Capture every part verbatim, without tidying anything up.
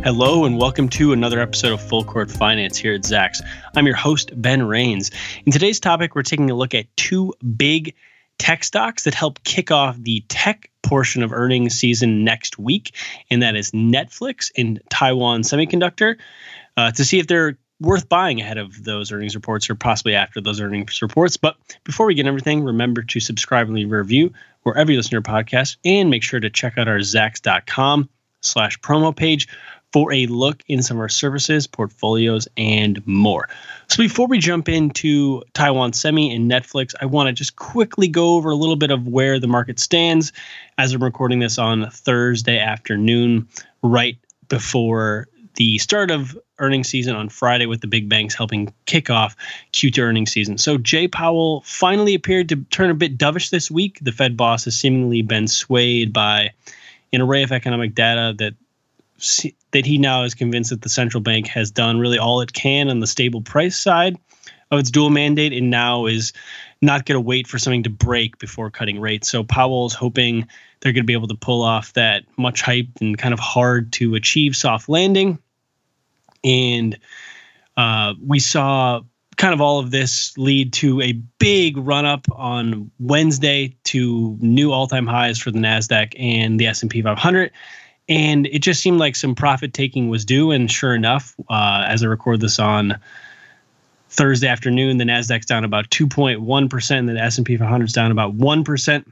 Hello and welcome to another episode of Full Court Finance here at Zacks. I'm your host, Ben Rains. In today's topic, we're taking a look at two big tech stocks that help kick off the tech portion of earnings season next week, and that is Netflix and Taiwan Semiconductor, uh, to see if they're worth buying ahead of those earnings reports or possibly after those earnings reports. But before we get everything, remember to subscribe and leave a review wherever you listen to your podcast, and make sure to check out our Zacks.com slash promo page for a look in some of our services, portfolios, and more. So before we jump into Taiwan Semi and Netflix, I want to just quickly go over a little bit of where the market stands as I'm recording this on Thursday afternoon, right before the start of earnings season on Friday, with the big banks helping kick off Q two earnings season. So Jay Powell finally appeared to turn a bit dovish this week. The Fed boss has seemingly been swayed by an array of economic data that that he now is convinced that the central bank has done really all it can on the stable price side of its dual mandate, and now is not going to wait for something to break before cutting rates. So Powell's hoping they're going to be able to pull off that much hyped and kind of hard to achieve soft landing. And uh, we saw kind of all of this lead to a big run up on Wednesday to new all-time highs for the NASDAQ and the S and P five hundred. And it just seemed like some profit taking was due. And sure enough, uh, as I record this on Thursday afternoon, the NASDAQ's down about two point one percent and the S and P five hundred's down about one percent.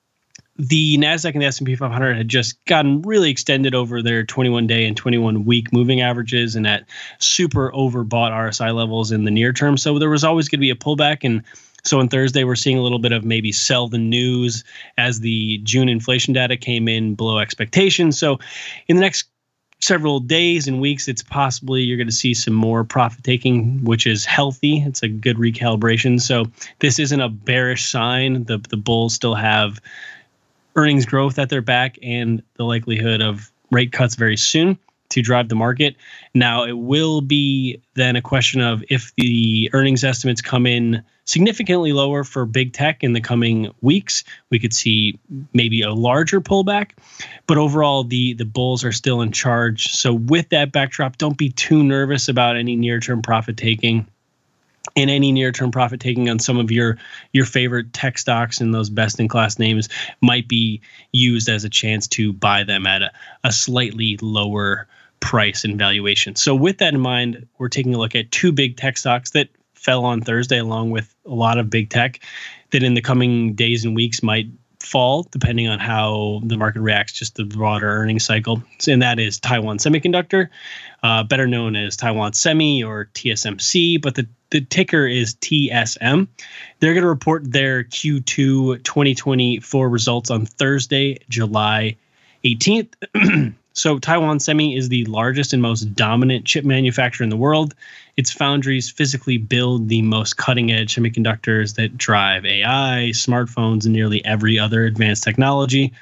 The NASDAQ and the S and P five hundred had just gotten really extended over their twenty-one day and twenty-one week moving averages and at super overbought R S I levels in the near term. So there was always going to be a pullback. And so on Thursday, we're seeing a little bit of maybe sell the news as the June inflation data came in below expectations. So in the next several days and weeks, it's possibly you're going to see some more profit taking, which is healthy. It's a good recalibration. So this isn't a bearish sign. The, the bulls still have earnings growth at their back and the likelihood of rate cuts very soon to drive the market. Now, it will be then a question of if the earnings estimates come in significantly lower for big tech in the coming weeks, we could see maybe a larger pullback. But overall, the, the bulls are still in charge. So with that backdrop, don't be too nervous about any near-term profit taking. And any near-term profit taking on some of your your favorite tech stocks and those best-in-class names might be used as a chance to buy them at a, a slightly lower price and valuation. So with that in mind, we're taking a look at two big tech stocks that fell on Thursday, along with a lot of big tech that in the coming days and weeks might fall, depending on how the market reacts just to the broader earnings cycle. And that is Taiwan Semiconductor, uh, better known as Taiwan Semi or T S M C, but the, the ticker is T S M. They're going to report their Q two twenty twenty-four results on Thursday, July eighteenth. So Taiwan Semi is the largest and most dominant chip manufacturer in the world. Its foundries physically build the most cutting-edge semiconductors that drive A I, smartphones, and nearly every other advanced technology.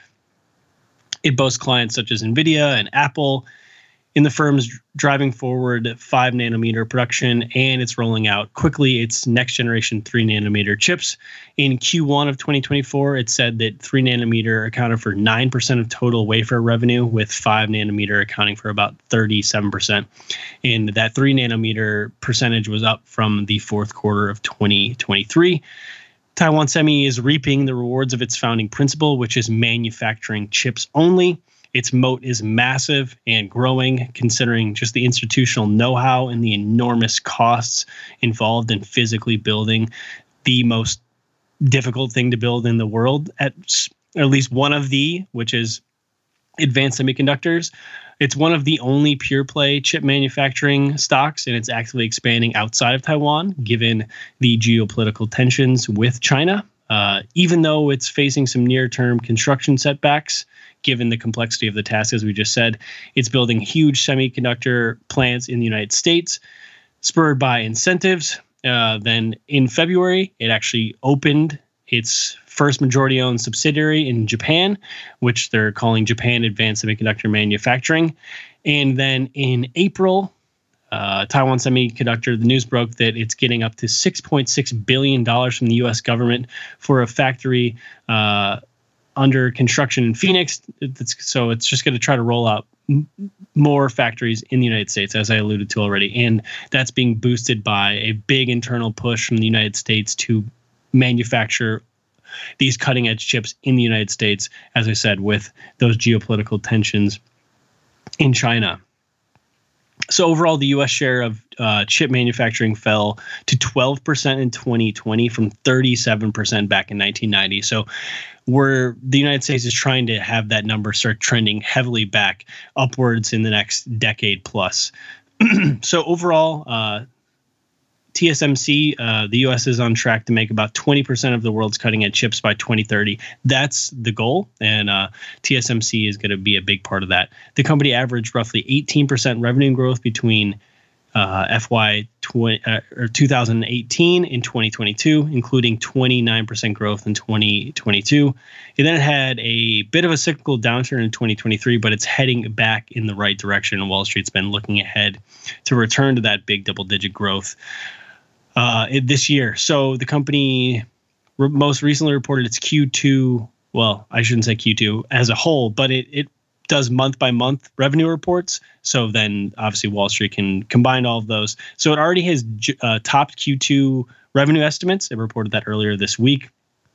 It boasts clients such as NVIDIA and Apple. In the firm's driving forward five nanometer production, and it's rolling out quickly its next generation three nanometer chips. In Q one of twenty twenty-four, it said that three nanometer accounted for nine percent of total wafer revenue, with five nanometer accounting for about thirty-seven percent. And that three nanometer percentage was up from the fourth quarter of twenty twenty-three. Taiwan Semi is reaping the rewards of its founding principle, which is manufacturing chips only. Its moat is massive and growing, considering just the institutional know-how and the enormous costs involved in physically building the most difficult thing to build in the world, at, at least one of the, which is advanced semiconductors. It's one of the only pure play chip manufacturing stocks, and it's actively expanding outside of Taiwan, given the geopolitical tensions with China. Uh, even though it's facing some near-term construction setbacks, given the complexity of the task, as we just said, it's building huge semiconductor plants in the United States, spurred by incentives. Uh, then in February, it actually opened its first majority-owned subsidiary in Japan, which they're calling Japan Advanced Semiconductor Manufacturing. And then in April, Uh, Taiwan Semiconductor, the news broke that it's getting up to six point six billion dollars from the U S government for a factory uh, under construction in Phoenix. It's, so it's just going to try to roll out m- more factories in the United States, as I alluded to already. And that's being boosted by a big internal push from the United States to manufacture these cutting edge chips in the United States, as I said, with those geopolitical tensions in China. So overall, the U S share of uh, chip manufacturing fell to twelve percent in twenty twenty from thirty-seven percent back in nineteen ninety. So we're, the United States is trying to have that number start trending heavily back upwards in the next decade plus. So overall, uh, T S M C, uh, the U S is on track to make about twenty percent of the world's cutting edge chips by twenty thirty. That's the goal, and uh, T S M C is going to be a big part of that. The company averaged roughly eighteen percent revenue growth between uh, F Y twenty, uh, or two thousand eighteen and twenty twenty-two, including twenty-nine percent growth in twenty twenty-two. It then had a bit of a cyclical downturn in twenty twenty-three, but it's heading back in the right direction, and Wall Street's been looking ahead to return to that big double-digit growth Uh, it, this year. So the company re- most recently reported its Q two, well, I shouldn't say Q two as a whole, but it, it does month by month revenue reports. So then obviously Wall Street can combine all of those. So it already has uh, topped Q two revenue estimates. It reported that earlier this week.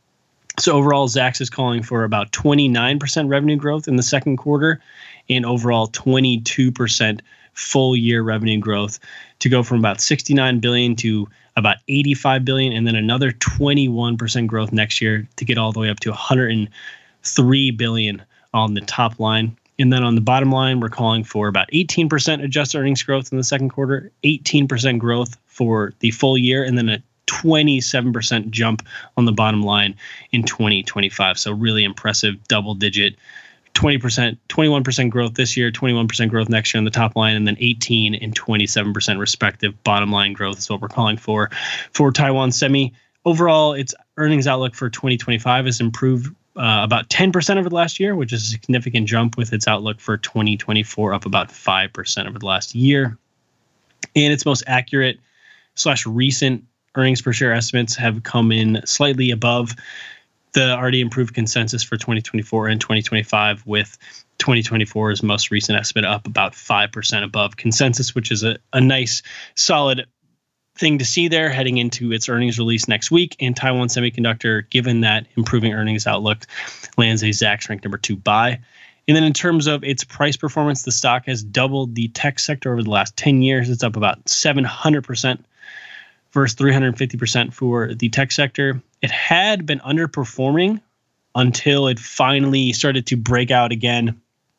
So overall, Zacks is calling for about twenty-nine percent revenue growth in the second quarter and overall twenty-two percent full year revenue growth to go from about sixty-nine billion dollars to about eighty-five billion dollars, and then another twenty-one percent growth next year to get all the way up to one hundred three billion dollars on the top line. And then on the bottom line, we're calling for about eighteen percent adjusted earnings growth in the second quarter, eighteen percent growth for the full year, and then a twenty-seven percent jump on the bottom line in twenty twenty-five. So really impressive double digit twenty percent, twenty-one percent growth this year, twenty-one percent growth next year on the top line, and then eighteen and twenty-seven percent respective bottom line growth is what we're calling for for Taiwan Semi. Overall, its earnings outlook for twenty twenty-five has improved uh, about ten percent over the last year, which is a significant jump, with its outlook for twenty twenty-four up about five percent over the last year. And its most accurate slash recent earnings per share estimates have come in slightly above the already improved consensus for twenty twenty-four and twenty twenty-five, with twenty twenty-four's most recent estimate up about five percent above consensus, which is a, a nice, solid thing to see there heading into its earnings release next week. And Taiwan Semiconductor, given that improving earnings outlook, lands a Zacks rank number two buy. And then in terms of its price performance, the stock has doubled the tech sector over the last ten years. It's up about seven hundred percent versus three hundred fifty percent for the tech sector. It had been underperforming until it finally started to break out again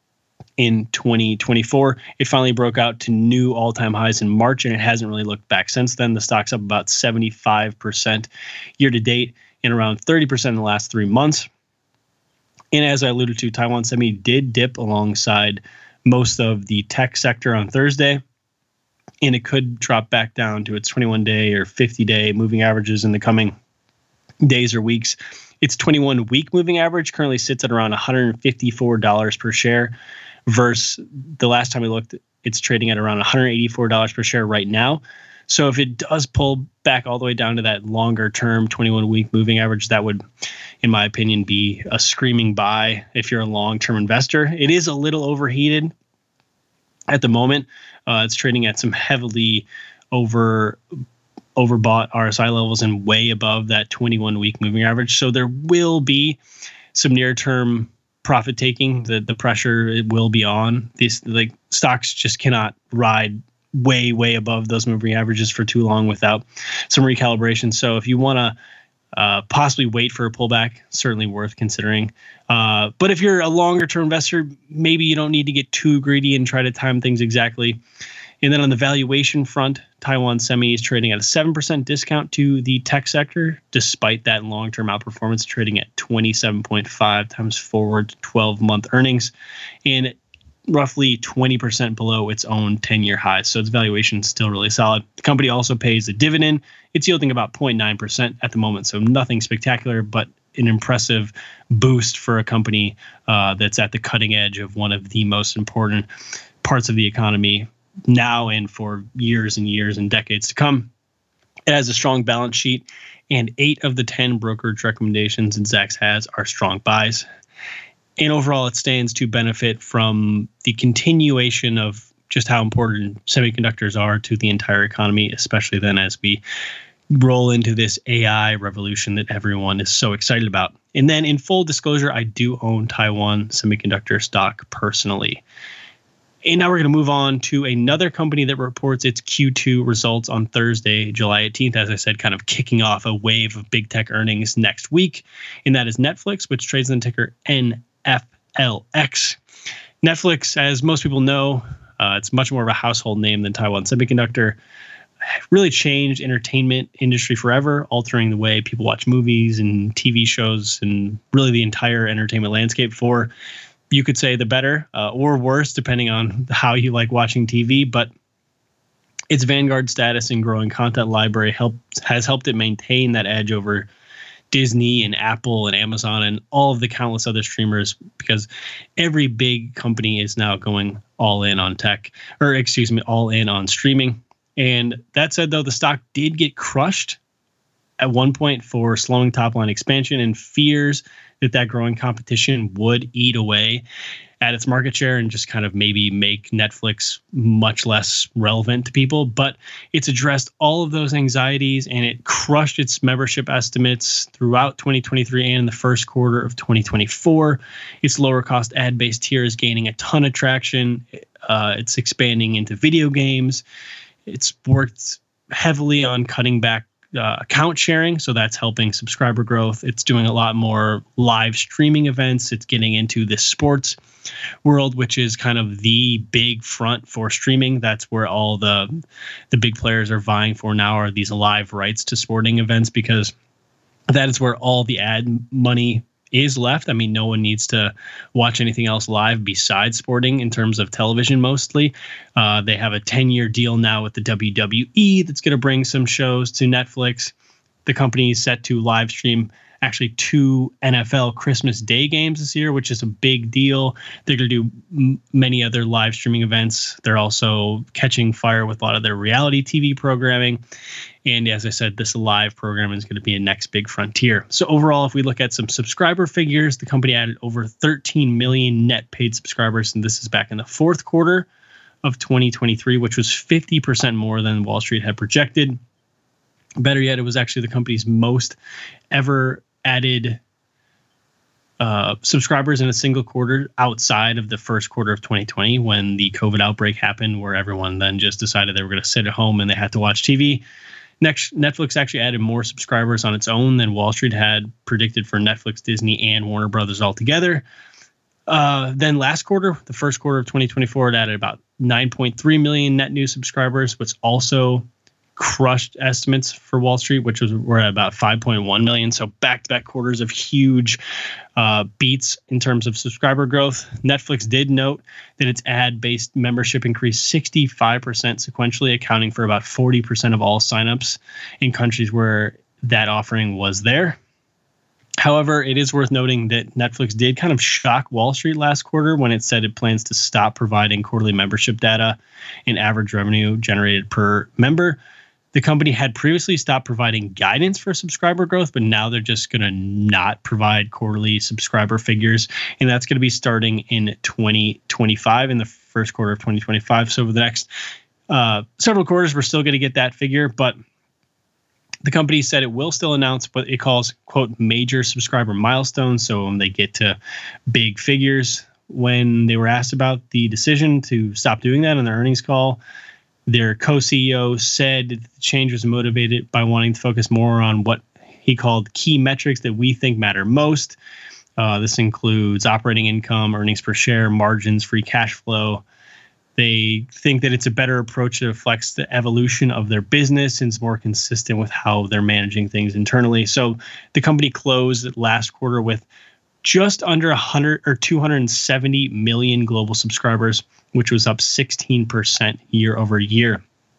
in twenty twenty-four. It finally broke out to new all-time highs in March, and it hasn't really looked back since then. The stock's up about seventy-five percent year to date and around thirty percent in the last three months. And as I alluded to, Taiwan Semi did dip alongside most of the tech sector on Thursday, and it could drop back down to its twenty-one day or fifty day moving averages in the coming days or weeks. Its twenty-one week moving average currently sits at around one hundred fifty-four dollars per share, versus the last time we looked, it's trading at around one hundred eighty-four dollars per share right now. So if it does pull back all the way down to that longer term twenty-one week moving average, that would, in my opinion, be a screaming buy if you're a long-term investor. It is a little overheated at the moment. Uh, it's trading at some heavily over overbought R S I levels and way above that twenty-one week moving average. So there will be some near-term profit taking. The the pressure it will be on. These like stocks just cannot ride way, way above those moving averages for too long without some recalibration. So if you want to uh, possibly wait for a pullback, certainly worth considering. Uh, but if you're a longer term investor, maybe you don't need to get too greedy and try to time things exactly. And then on the valuation front, Taiwan Semi is trading at a seven percent discount to the tech sector, despite that long-term outperformance, trading at twenty-seven point five times forward twelve-month earnings, and roughly twenty percent below its own ten-year high. So its valuation is still really solid. The company also pays a dividend. It's yielding about zero point nine percent at the moment, so nothing spectacular, but an impressive boost for a company uh, that's at the cutting edge of one of the most important parts of the economy now and for years and years and decades to come. It has a strong balance sheet, and eight of the ten brokerage recommendations that Zacks has are strong buys. And overall, it stands to benefit from the continuation of just how important semiconductors are to the entire economy, especially then as we roll into this A I revolution that everyone is so excited about. And then in full disclosure, I do own Taiwan Semiconductor stock personally. And now we're going to move on to another company that reports its Q two results on Thursday, July eighteenth, as I said, kind of kicking off a wave of big tech earnings next week. And that is Netflix, which trades in the ticker N F L X. Netflix, as most people know, uh, it's much more of a household name than Taiwan Semiconductor. Really changed entertainment industry forever, altering the way people watch movies and T V shows and really the entire entertainment landscape for, you could say, the better uh, or worse, depending on how you like watching T V. But its vanguard status and growing content library helped has helped it maintain that edge over Disney and Apple and Amazon and all of the countless other streamers, because every big company is now going all in on tech, or excuse me, all in on streaming. And that said, though, the stock did get crushed at one point for slowing top line expansion and fears that that growing competition would eat away at its market share and just kind of maybe make Netflix much less relevant to people. But it's addressed all of those anxieties, and it crushed its membership estimates throughout twenty twenty-three and in the first quarter of twenty twenty-four. Its lower cost ad-based tier is gaining a ton of traction. Uh, it's expanding into video games. It's worked heavily on cutting back Uh, account sharing, so that's helping subscriber growth. It's doing a lot more live streaming events. It's getting into the sports world, which is kind of the big front for streaming. That's where all the the big players are vying for now, are these live rights to sporting events, because that is where all the ad money is left. I mean, no one needs to watch anything else live besides sporting in terms of television mostly. Uh, they have a ten-year deal now with the W W E that's going to bring some shows to Netflix. The company is set to live stream actually two N F L Christmas Day games this year, which is a big deal. They're going to do m- many other live streaming events. They're also catching fire with a lot of their reality T V programming. And as I said, this live program is going to be a next big frontier. So overall, if we look at some subscriber figures, the company added over thirteen million net paid subscribers, and this is back in the fourth quarter of twenty twenty-three, which was fifty percent more than Wall Street had projected. Better yet, it was actually the company's most ever added uh, subscribers in a single quarter outside of the first quarter of twenty twenty, when the COVID outbreak happened, where everyone then just decided they were going to sit at home and they had to watch T V. Next, Netflix actually added more subscribers on its own than Wall Street had predicted for Netflix, Disney, and Warner Brothers altogether. Uh, then last quarter, the first quarter of twenty twenty-four, it added about nine point three million net new subscribers, which also crushed estimates for Wall Street, which was were at about five point one million. So back-to-back quarters of huge uh, beats in terms of subscriber growth. Netflix did note that its ad-based membership increased sixty-five percent sequentially, accounting for about forty percent of all signups in countries where that offering was there. However, it is worth noting that Netflix did kind of shock Wall Street last quarter when it said it plans to stop providing quarterly membership data and average revenue generated per member. The company had previously stopped providing guidance for subscriber growth, but now they're just going to not provide quarterly subscriber figures. And that's going to be starting in twenty twenty-five, in the first quarter of twenty twenty-five. So over the next uh, several quarters, we're still going to get that figure. But the company said it will still announce what it calls, quote, major subscriber milestones. So when they get to big figures, when they were asked about the decision to stop doing that on their earnings call, their co-C E O said that the change was motivated by wanting to focus more on what he called key metrics that we think matter most. Uh, this includes operating income, earnings per share, margins, free cash flow. They think that it's a better approach that reflects the evolution of their business and is more consistent with how they're managing things internally. So the company closed last quarter with just under one hundred or two hundred seventy million global subscribers, which was up sixteen percent year over year.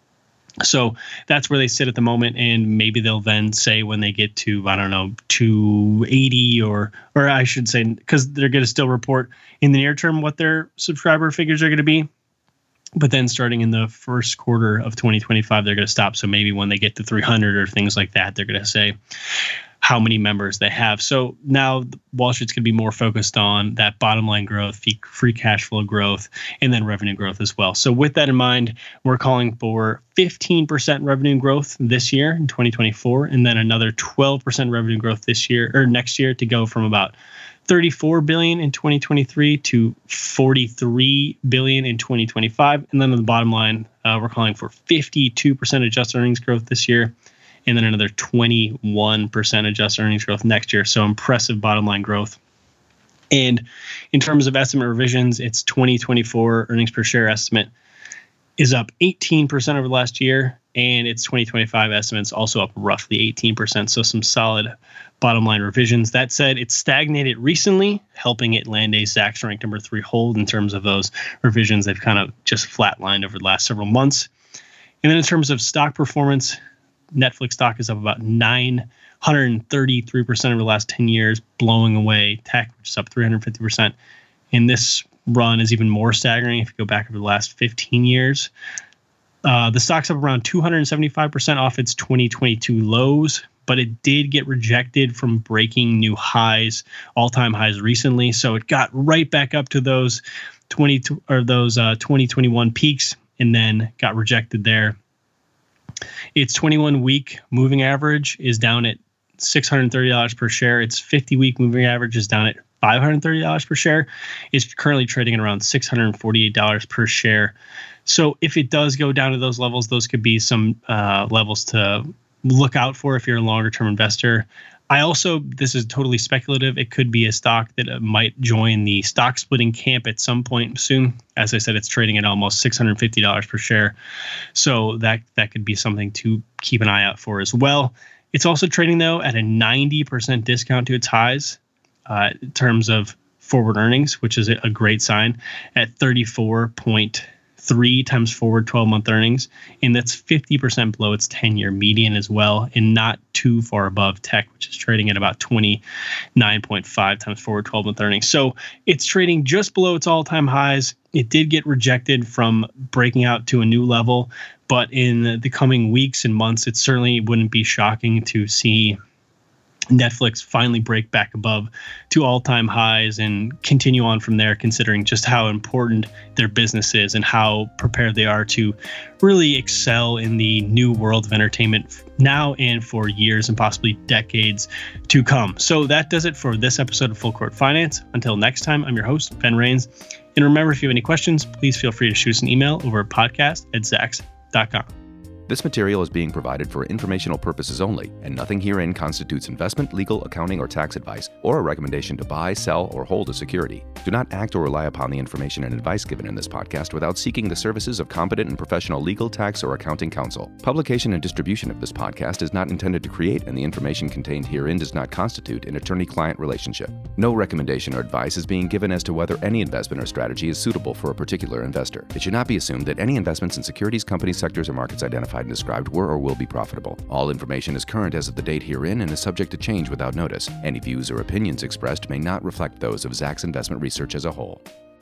So that's where they sit at the moment, and maybe they'll then say when they get to, I don't know, two eighty, or or I should say, because they're going to still report in the near term what their subscriber figures are going to be. But then starting in the first quarter of twenty twenty-five, they're going to stop. So maybe when they get to three hundred or things like that, they're going to say. how many members they have. So now Wall Street's going to be more focused on that bottom line growth, free cash flow growth, and then revenue growth as well. So with that in mind, we're calling for fifteen percent revenue growth this year in twenty twenty-four, and then another twelve percent revenue growth this year or next year to go from about thirty-four billion dollars in twenty twenty-three to forty-three billion dollars in twenty twenty-five. And then on the bottom line, uh, we're calling for fifty-two percent adjusted earnings growth this year, and then another twenty-one percent adjusted earnings growth next year. So impressive bottom line growth. And in terms of estimate revisions, its twenty twenty-four earnings per share estimate is up eighteen percent over the last year, and its twenty twenty-five estimates also up roughly eighteen percent. So some solid bottom line revisions. That said, it's stagnated recently, helping it land a Zacks ranked number three hold in terms of those revisions. They've kind of just flatlined over the last several months. And then in terms of stock performance, Netflix stock is up about nine hundred thirty-three percent over the last ten years, blowing away tech, which is up three hundred fifty percent. And this run is even more staggering if you go back over the last fifteen years. Uh, the stock's up around two hundred seventy-five percent off its twenty twenty-two lows, but it did get rejected from breaking new highs, all-time highs recently. So it got right back up to those twenty or those uh, twenty twenty-one peaks and then got rejected there. Its twenty-one week moving average is down at six hundred thirty dollars per share. Its fifty week moving average is down at five hundred thirty dollars per share. It's currently trading at around six hundred forty-eight dollars per share. So if it does go down to those levels, those could be some uh, levels to look out for if you're a longer term investor. I also, this is totally speculative. It could be a stock that might join the stock splitting camp at some point soon. As I said, it's trading at almost six hundred fifty dollars per share. So that, that could be something to keep an eye out for as well. It's also trading, though, at a ninety percent discount to its highs uh, in terms of forward earnings, which is a great sign, at thirty-four point three times forward twelve-month earnings, and that's fifty percent below its ten-year median as well, and not too far above tech, which is trading at about twenty-nine point five times forward twelve-month earnings. So it's trading just below its all-time highs. It did get rejected from breaking out to a new level, but in the coming weeks and months, it certainly wouldn't be shocking to see Netflix finally break back above to all-time highs and continue on from there, considering just how important their business is and how prepared they are to really excel in the new world of entertainment now and for years and possibly decades to come. So that does it for this episode of Full Court Finance. Until next time, I'm your host, Ben Rains. And remember, if you have any questions, please feel free to shoot us an email over at podcast at zacks dot com. This material is being provided for informational purposes only, and nothing herein constitutes investment, legal, accounting, or tax advice, or a recommendation to buy, sell, or hold a security. Do not act or rely upon the information and advice given in this podcast without seeking the services of competent and professional legal, tax, or accounting counsel. Publication and distribution of this podcast is not intended to create, and the information contained herein does not constitute an attorney-client relationship. No recommendation or advice is being given as to whether any investment or strategy is suitable for a particular investor. It should not be assumed that any investments in securities, companies, sectors, or markets identified and described were or will be profitable. All information is current as of the date herein and is subject to change without notice. Any views or opinions expressed may not reflect those of Zacks Investment Research as a whole.